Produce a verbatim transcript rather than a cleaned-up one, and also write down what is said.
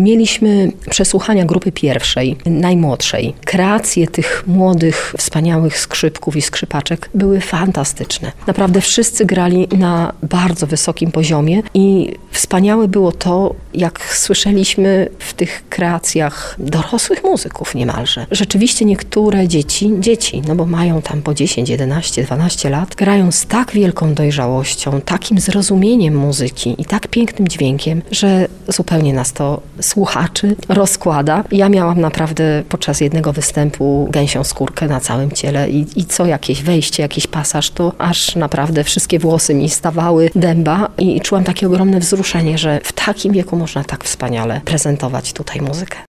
Mieliśmy przesłuchania grupy pierwszej, najmłodszej. Kreacje tych młodych, wspaniałych skrzypków i skrzypaczek były fantastyczne. Naprawdę wszyscy grali na bardzo wysokim poziomie i wspaniałe było to, jak słyszeliśmy w tych kreacjach dorosłych muzyków niemalże. Rzeczywiście niektóre dzieci, dzieci, no bo mają tam po dziesięć, jedenaście, dwanaście lat, grają z tak wielką dojrzałością, takim zrozumieniem muzyki i tak pięknym dźwiękiem, że zupełnie nas to słuchaczy rozkłada. Ja miałam naprawdę podczas jednego występu gęsią skórkę na całym ciele i, i co jakieś wejście, jakiś pasaż, to aż naprawdę wszystkie włosy mi stawały dęba i czułam takie ogromne wzruszenie, że w takim wieku można tak wspaniale prezentować tutaj muzykę.